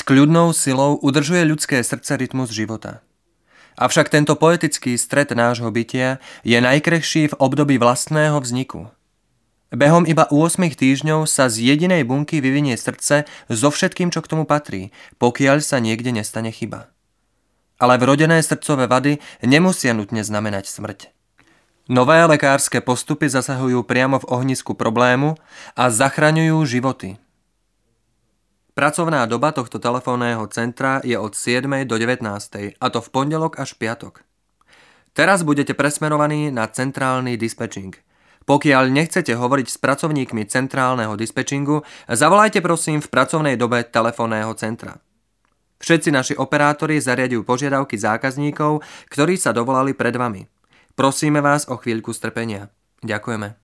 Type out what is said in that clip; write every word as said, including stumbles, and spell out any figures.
kľudnou silou udržuje ľudské srdce rytmus života. Avšak tento poetický stret nášho bytia je najkrehší v období vlastného vzniku. Behom iba ôsmich týždňov sa z jedinej bunky vyvinie srdce so všetkým, čo k tomu patrí, pokiaľ sa niekde nestane chyba. Ale vrodené srdcové vady nemusia nutne znamenať smrť. Nové lekárske postupy zasahujú priamo v ohnisku problému a zachraňujú životy. Pracovná doba tohto telefónneho centra je od siedmej do devätnástej, a to v pondelok až piatok. Teraz budete presmerovaní na centrálny dispečing. Pokiaľ nechcete hovoriť s pracovníkmi centrálneho dispečingu, zavolajte prosím v pracovnej dobe telefónneho centra. Všetci naši operátori zariadujú požiadavky zákazníkov, ktorí sa dovolali pred vami. Prosíme vás o chvíľku strpenia. Ďakujeme.